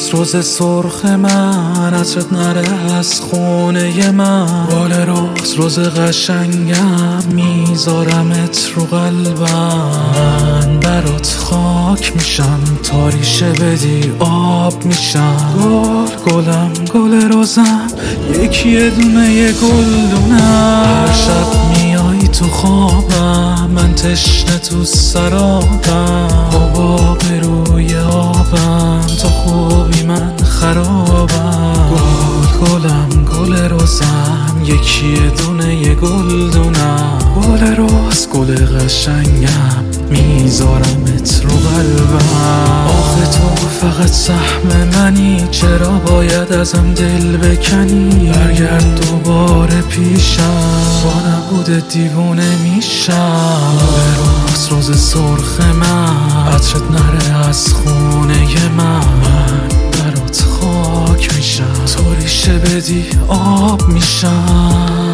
روز سرخ من، عطرت نره از خونه من. بال روز قشنگم، میذارمت رو قلبم. من برات خاک میشم، تاریشه بدی آب میشم. گلم گل روزم، یه دونه گلدونم. هر شب میای تو خوابم، من تشنه تو سرابم. بابا به روی آبم، تو خوبی من خرابم. گلم گل روزم، یه دونه گلدونم. گل روز گل قشنگم، میذارمت رو قلبم. آخه تو فقط سهم منی، چرا باید ازم دل بکنی؟ برگرد دوباره پیشم، با نبود دیوونه میشم. روز سرخ من، عطرت نره از خونه من. برات خاک میشم، تو ریشه بدی آب میشم.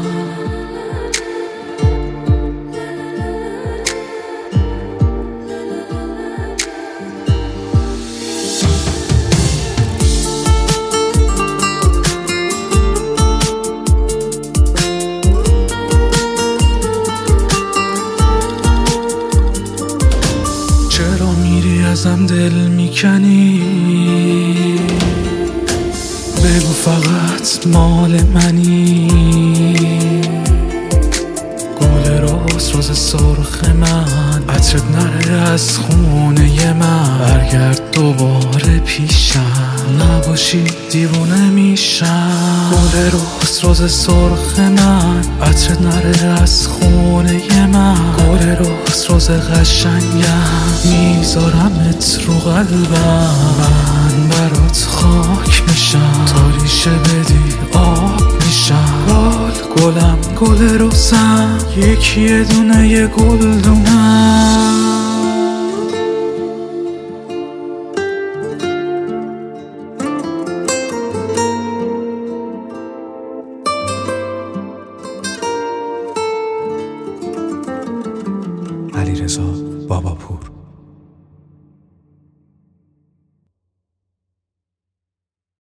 چرا میری ازم دل میکنی؟ بگو فقط مال منی. گل روز سرخ من، عطرت نره از خونه من. برگرد دوباره پیشم، نباشی دیوونه میشم. گل روز سرخ من، عطرت نره از خونه من. گل روز قشنگم، میذارمت رو قلبم. من برات خاک میشم، تا ریشه بدی آب میشم. گلم گل روزم، یه دونه گلدونم. علیرضا باباپور.